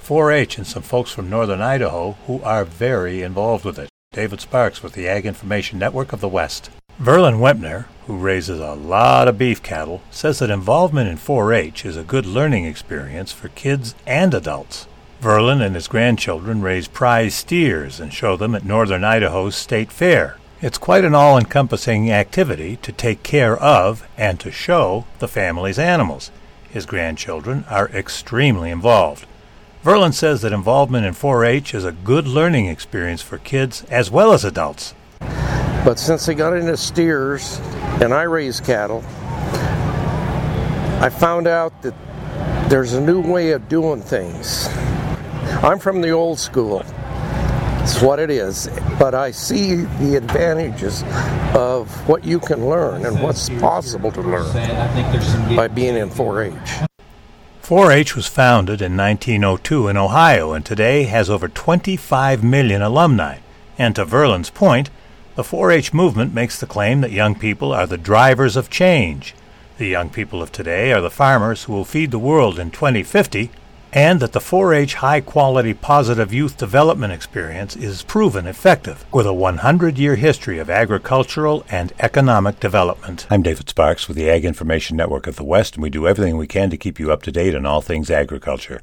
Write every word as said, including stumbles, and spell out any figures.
four H and some folks from northern Idaho who are very involved with it. David Sparks with the Ag Information Network of the West. Verlin Wempner, who raises a lot of beef cattle, says that involvement in four H is a good learning experience for kids and adults. Verlin and his grandchildren raise prize steers and show them at northern Idaho's State Fair. It's quite an all-encompassing activity to take care of and to show the family's animals. His grandchildren are extremely involved. Verlin says that involvement in four H is a good learning experience for kids as well as adults. But since I got into steers and I raise cattle, I found out that there's a new way of doing things. I'm from the old school. It's what it is. But I see the advantages of what you can learn and what's possible to learn by being in four H. four H was founded in nineteen oh two in Ohio and today has over twenty-five million alumni. And to Verlin's point, the four H movement makes the claim that young people are the drivers of change. The young people of today are the farmers who will feed the world in twenty fifty, and that the four H high-quality positive youth development experience is proven effective with a one hundred year history of agricultural and economic development. I'm David Sparks with the Ag Information Network of the West, and we do everything we can to keep you up to date on all things agriculture.